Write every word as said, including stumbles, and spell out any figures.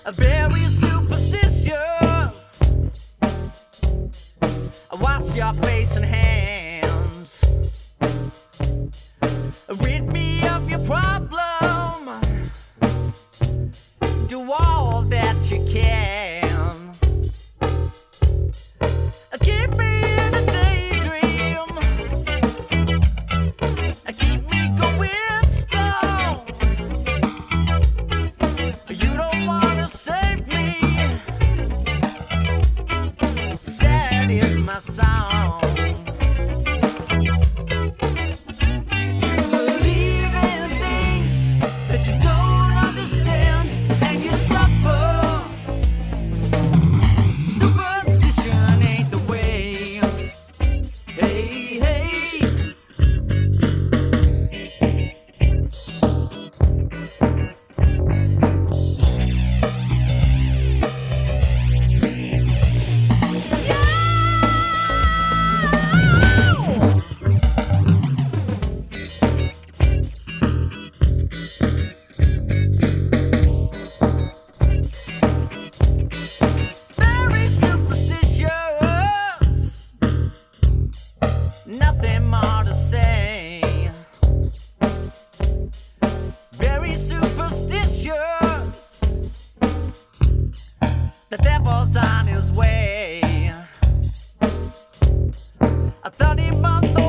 very superstitious. Wash your face and hands. Rid me of your problem. Do all that you can. Keep me in a daydream. Keep me going strong. You don't wanna save me. Sad is my song. Nothing more to say. Very superstitious. The devil's on his way. A thirty month